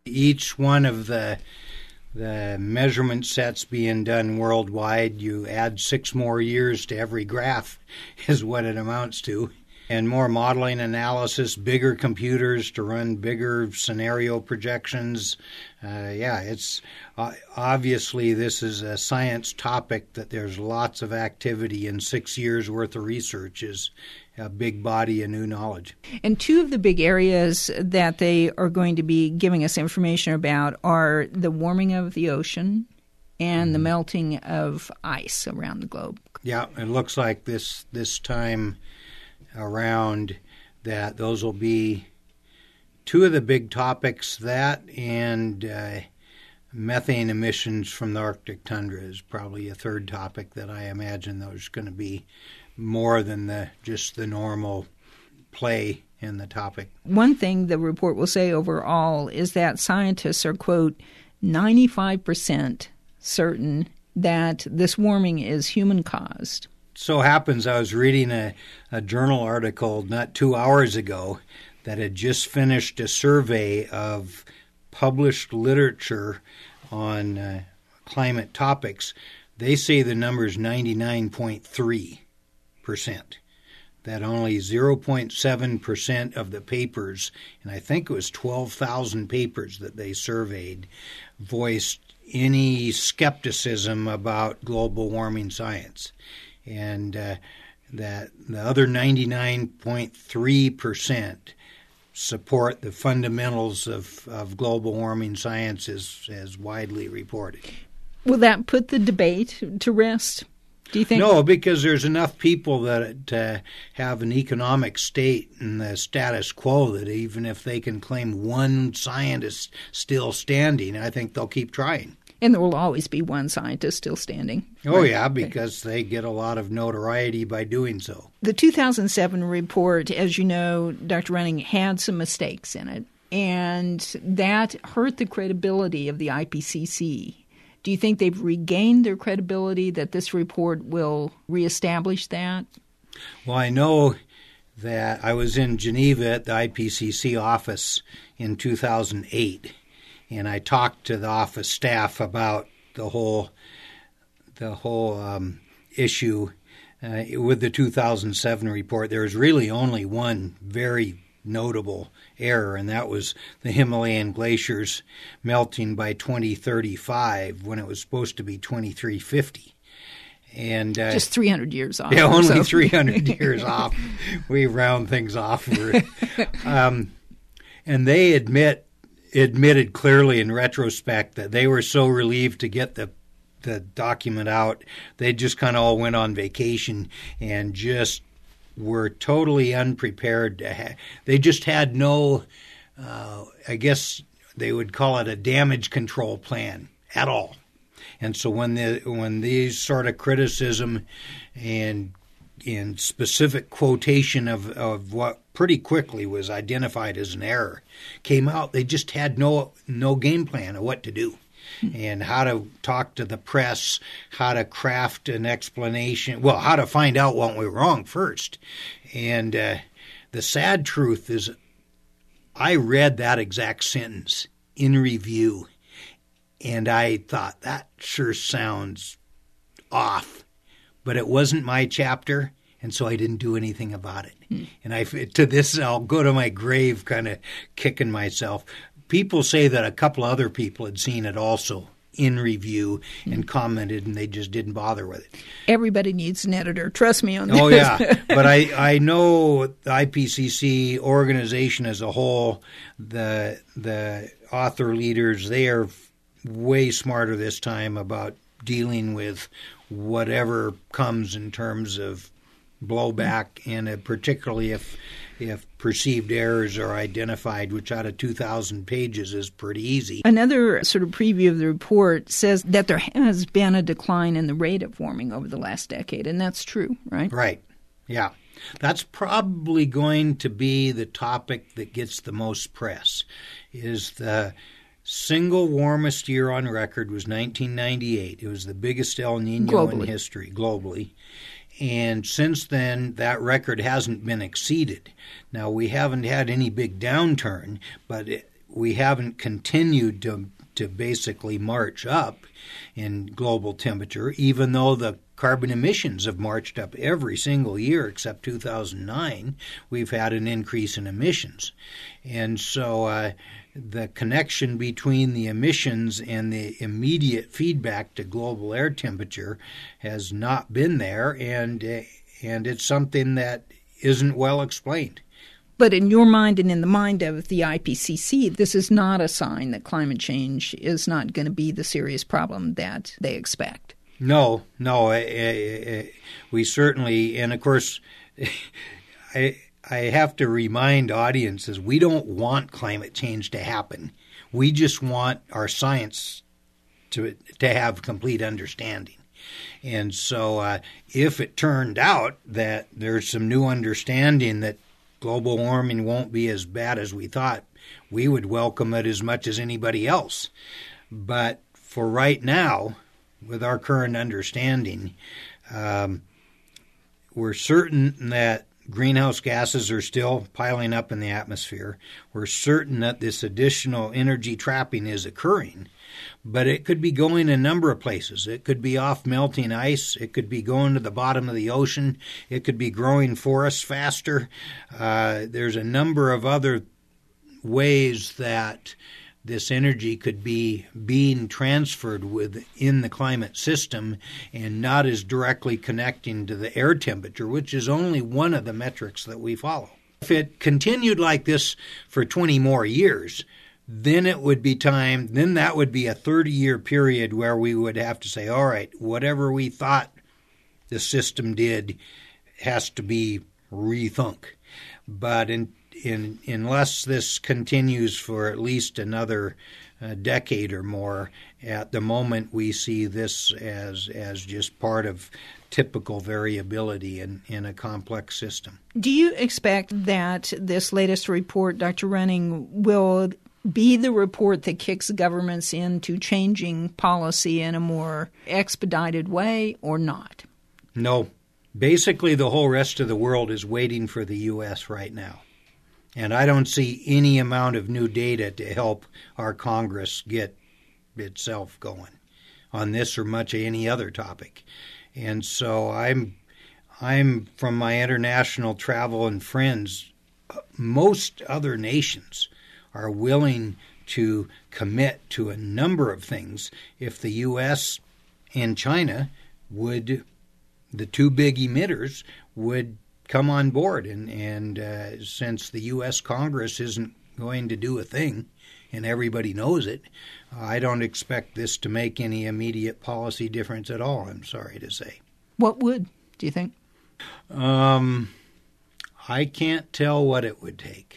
Each one of the measurement sets being done worldwide, you add 6 more years to every graph is what it amounts to. And more modeling analysis, bigger computers to run bigger scenario projections. It's obviously this is a science topic that there's lots of activity, and 6 years worth of research is a big body of new knowledge. And 2 of the big areas that they are going to be giving us information about are the warming of the ocean and the melting of ice around the globe. Yeah, it looks like this time around that those will be 2 of the big topics. That and methane emissions from the Arctic tundra is probably a third topic that I imagine there's going to be more than just the normal play in the topic. One thing the report will say overall is that scientists are, quote, 95% certain that this warming is human-caused. So happens I was reading a journal article not 2 hours ago that had just finished a survey of published literature on climate topics. They say the number is 99.3%, that only 0.7% of the papers, and I think it was 12,000 papers that they surveyed, voiced any skepticism about global warming science. And that the other 99.3% support the fundamentals of global warming science as widely reported. Will that put the debate to rest, do you think? No, because there's enough people that have an economic state in the status quo that even if they can claim one scientist still standing, I think they'll keep trying. And there will always be one scientist still standing. Oh, right? Yeah, because they get a lot of notoriety by doing so. The 2007 report, as you know, Dr. Running, had some mistakes in it, and that hurt the credibility of the IPCC. Do you think they've regained their credibility, that this report will reestablish that? Well, I know that I was in Geneva at the IPCC office in 2008. And I talked to the office staff about the whole issue with the 2007 report. There was really only one very notable error, and that was the Himalayan glaciers melting by 2035 when it was supposed to be 2350. And just 300 years off. Yeah, only 300 years off. We round things off. And they admitted clearly in retrospect that they were so relieved to get the document out. They just kind of all went on vacation and just were totally unprepared. They just had no, I guess they would call it a damage control plan at all. And so when these sort of criticism and in specific quotation of what pretty quickly was identified as an error came out, they just had no game plan of what to do and how to talk to the press, how to craft an explanation, well, how to find out what went wrong first. And the sad truth is I read that exact sentence in review, and I thought, that sure sounds off. But it wasn't my chapter, and so I didn't do anything about it. And I'll go to my grave kind of kicking myself. People say that a couple other people had seen it also in review and commented, and they just didn't bother with it. Everybody needs an editor. Trust me on this. Oh, yeah. But I know the IPCC organization as a whole, the author leaders, they are way smarter this time about dealing with whatever comes in terms of blowback, and particularly if perceived errors are identified, which out of 2,000 pages is pretty easy. Another sort of preview of the report says that there has been a decline in the rate of warming over the last decade, and that's true, right? Right, yeah. That's probably going to be the topic that gets the most press, is the single warmest year on record was 1998. It was the biggest El Nino in history globally. And since then, that record hasn't been exceeded. Now, we haven't had any big downturn, but we haven't continued to basically march up in global temperature, even though the carbon emissions have marched up every single year except 2009. We've had an increase in emissions. And so the connection between the emissions and the immediate feedback to global air temperature has not been there, and it's something that isn't well explained. But in your mind and in the mind of the IPCC, this is not a sign that climate change is not going to be the serious problem that they expect. No. We certainly, and of course, I have to remind audiences, we don't want climate change to happen. We just want our science to have complete understanding. And so if it turned out that there's some new understanding that global warming won't be as bad as we thought, we would welcome it as much as anybody else. But for right now, with our current understanding, we're certain that greenhouse gases are still piling up in the atmosphere. We're certain that this additional energy trapping is occurring, but it could be going a number of places. It could be off melting ice. It could be going to the bottom of the ocean. It could be growing forests faster. There's a number of other ways that this energy could be being transferred within the climate system and not as directly connecting to the air temperature, which is only one of the metrics that we follow. If it continued like this for 20 more years, then it would be time, then that would be a 30-year period where we would have to say, all right, whatever we thought the system did has to be rethunk. But unless this continues for at least another decade or more, at the moment we see this as just part of typical variability in a complex system. Do you expect that this latest report, Dr. Running, will be the report that kicks governments into changing policy in a more expedited way or not? No. Basically, the whole rest of the world is waiting for the U.S. right now. And I don't see any amount of new data to help our Congress get itself going on this or much of any other topic. And so I'm from my international travel and friends, most other nations are willing to commit to a number of things if the U.S. and China would, the two big emitters, would come on board. And since the U.S. Congress isn't going to do a thing, and everybody knows it, I don't expect this to make any immediate policy difference at all, I'm sorry to say. What would, do you think? I can't tell what it would take.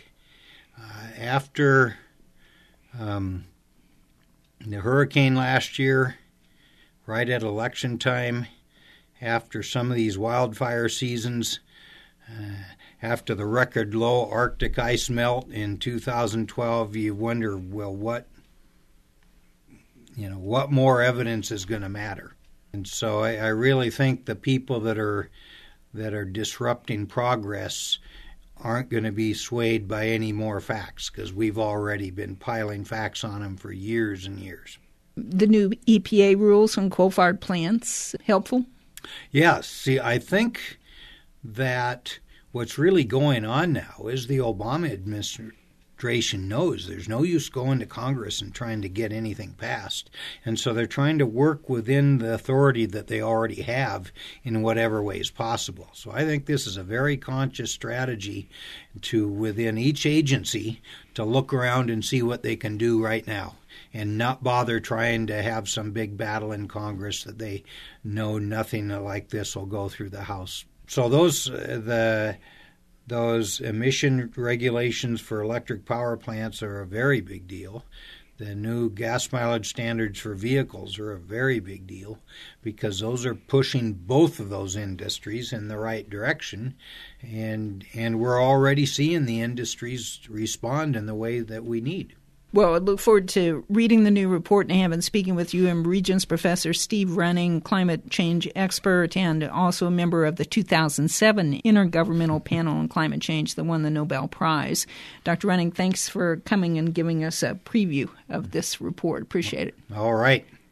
After the hurricane last year, right at election time, after some of these wildfire seasons, after the record low Arctic ice melt in 2012, you wonder, well, what more evidence is going to matter? And so I really think the people that are disrupting progress aren't going to be swayed by any more facts, because we've already been piling facts on them for years and years. The new EPA rules on coal-fired plants, helpful? Yes. See, I think that what's really going on now is the Obama administration knows there's no use going to Congress and trying to get anything passed. And so they're trying to work within the authority that they already have in whatever ways possible. So I think this is a very conscious strategy to, within each agency, to look around and see what they can do right now and not bother trying to have some big battle in Congress that they know nothing like this will go through the House. So those emission regulations for electric power plants are a very big deal. The new gas mileage standards for vehicles are a very big deal, because those are pushing both of those industries in the right direction, and we're already seeing the industries respond in the way that we need. Well, I look forward to reading the new report and having speaking with UM Regents Professor Steve Running, climate change expert, and also a member of the 2007 Intergovernmental Panel on Climate Change that won the Nobel Prize. Dr. Running, thanks for coming and giving us a preview of this report. Appreciate it. All right.